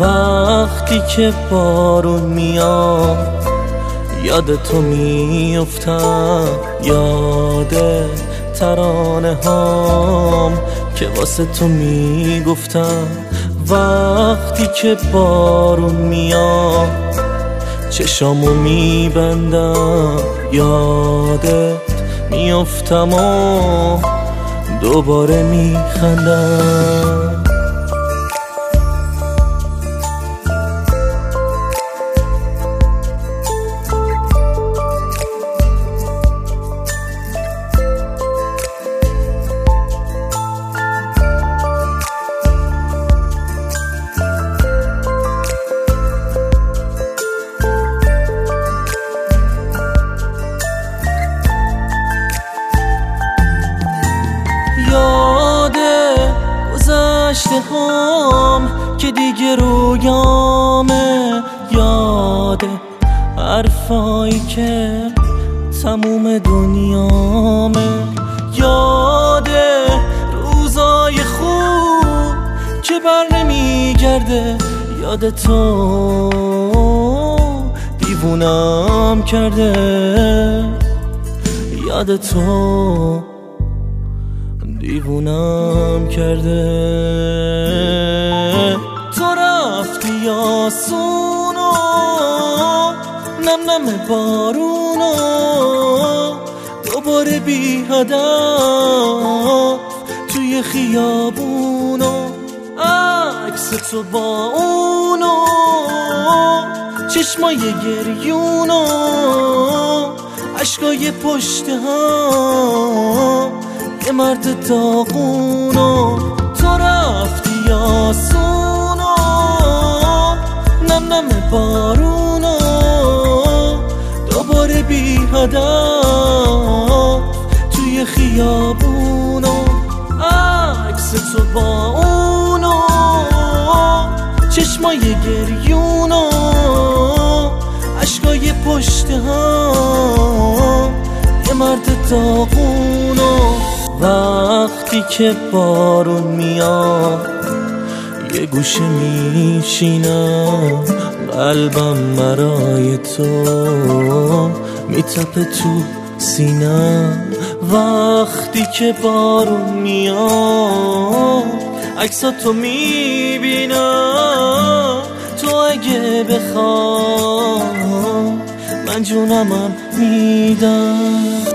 وقتی که بارون میاد یاد تو میفتم، یاد ترانه هام که واسه تو میگفتم. وقتی که بارون میاد چشامو میبندم، یادت میفتم و دوباره میخندم. گذشته هم که دیگه رویامه، یاده حرفایی که تموم دنیامه، یاده روزای خوب که بر نمیگرده، یاد تو دیوونم کرده، یاد تو دیوونم کرده. تو رفتی آسونو نم نم بارونو، دوباره بی هدف توی خیابونو، عکس تو با اونو، چشمای گریونو، عشقای پشت هم یه مرد داغونو. تو رفتی آسونو نم نم بارونو، دوباره بی هدف توی خیابونو، عکس تو با اونو، چشمای گریونو، عشقای پشت هم یه مرد داغونو. وقتی که بارون میاد یه گوشه میشینم، قلبم برای تو میتپه تو سینم. وقتی که بارون میاد عکساتو میبینم، تو اگه بخوای من جونمم میدم.